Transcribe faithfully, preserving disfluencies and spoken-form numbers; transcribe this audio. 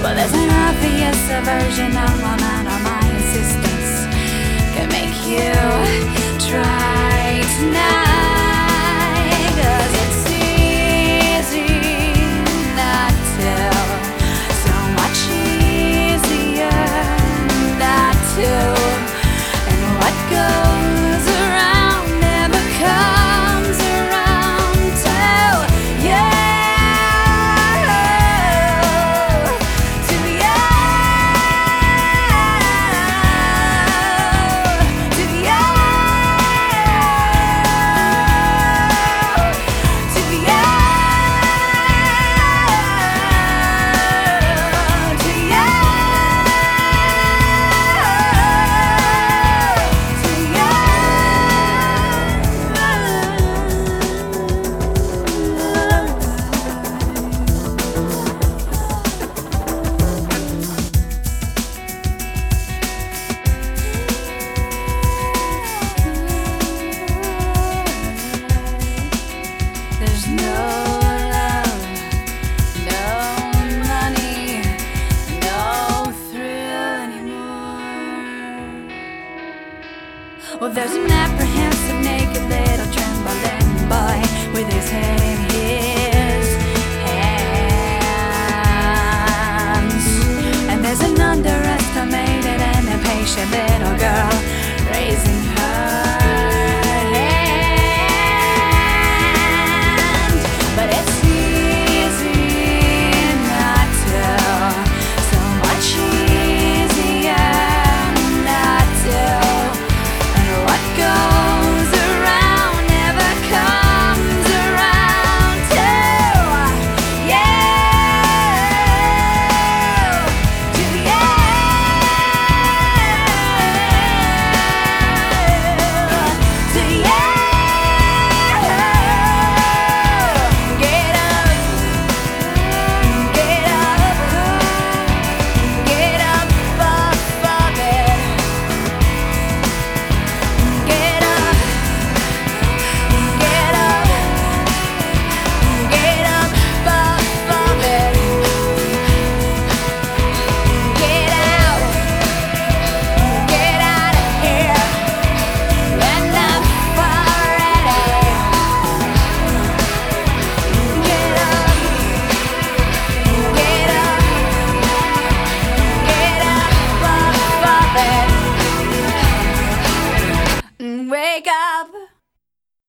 Well, there's an obvious aversion of my mind or my insistence can make you try tonight. 'Cause it's easy not to, so much easier not to. And what goes around never comes around to you. To you. To you. To you. To you. There's no love, no money, no thrill anymore. Well, there's an apprehension